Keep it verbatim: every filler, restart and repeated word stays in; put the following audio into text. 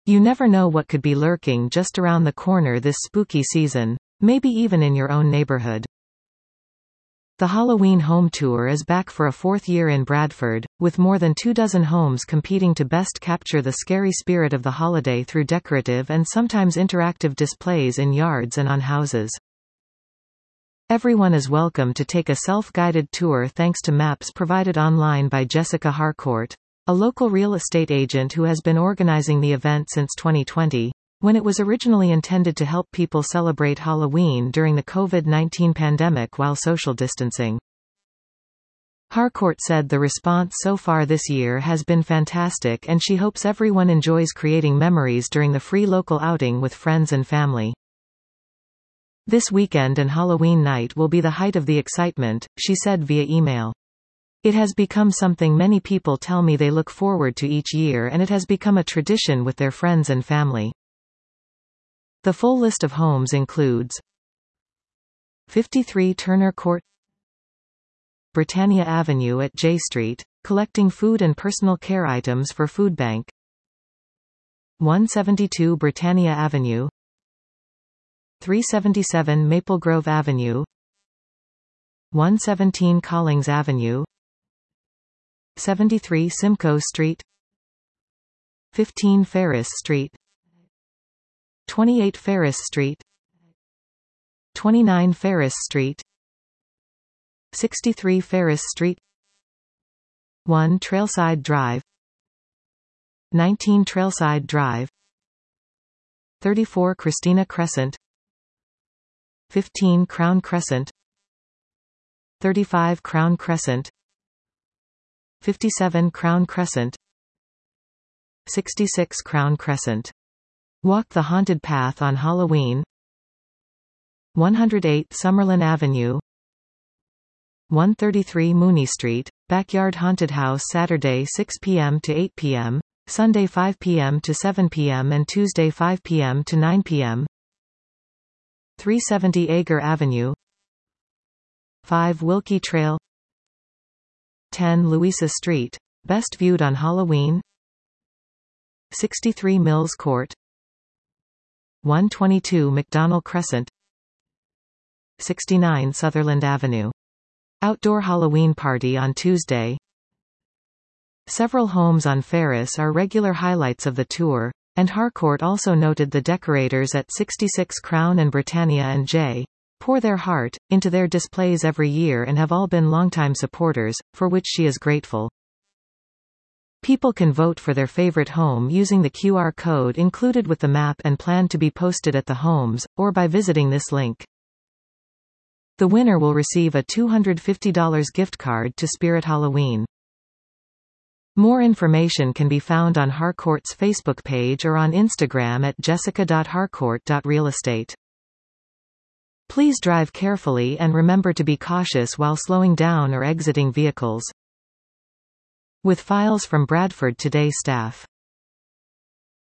You never know what could be lurking just around the corner this spooky season, maybe even in your own neighborhood. The Halloween Home Tour is back for a fourth year in Bradford, with more than two dozen homes competing to best capture the scary spirit of the holiday through decorative and sometimes interactive displays in yards and on houses. Everyone is welcome to take a self-guided tour thanks to maps provided online by Jessica Harcourt, a local real estate agent who has been organizing the event since twenty twenty. When it was originally intended to help people celebrate Halloween during the COVID nineteen pandemic while social distancing. Harcourt said the response so far this year has been fantastic and she hopes everyone enjoys creating memories during the free local outing with friends and family. This weekend and Halloween night will be the height of the excitement, she said via email. It has become something many people tell me they look forward to each year and it has become a tradition with their friends and family. The full list of homes includes fifty-three Turner Court, Britannia Avenue at J Street, collecting food and personal care items for Food Bank, one seventy-two Britannia Avenue, three seventy-seven Maple Grove Avenue, one seventeen Collings Avenue, seventy-three Simcoe Street, fifteen Ferris Street, twenty-eight Ferris Street, twenty-nine Ferris Street, sixty-three Ferris Street, one Trailside Drive, nineteen Trailside Drive, thirty-four Christina Crescent, fifteen Crown Crescent, thirty-five Crown Crescent, fifty-seven Crown Crescent, sixty-six Crown Crescent. Walk the haunted path on Halloween. one oh eight Summerlin Avenue, one thirty-three Mooney Street, Backyard Haunted House Saturday six p m to eight p m, Sunday five p m to seven p m and Tuesday five p m to nine p m three seventy Ager Avenue, five Wilkie Trail, ten Louisa Street, best viewed on Halloween, sixty-three Mills Court, one twenty-two McDonnell Crescent, sixty-nine Sutherland Avenue. Outdoor Halloween party on Tuesday. Several homes on Ferris are regular highlights of the tour, and Harcourt also noted the decorators at sixty-six Crown and Britannia and J. pour their heart into their displays every year and have all been longtime supporters, for which she is grateful. People can vote for their favorite home using the Q R code included with the map and plan to be posted at the homes, or by visiting this link. The winner will receive a two hundred fifty dollars gift card to Spirit Halloween. More information can be found on Harcourt's Facebook page or on Instagram at jessica dot harcourt dot real estate. Please drive carefully and remember to be cautious while slowing down or exiting vehicles. With files from Bradford Today staff.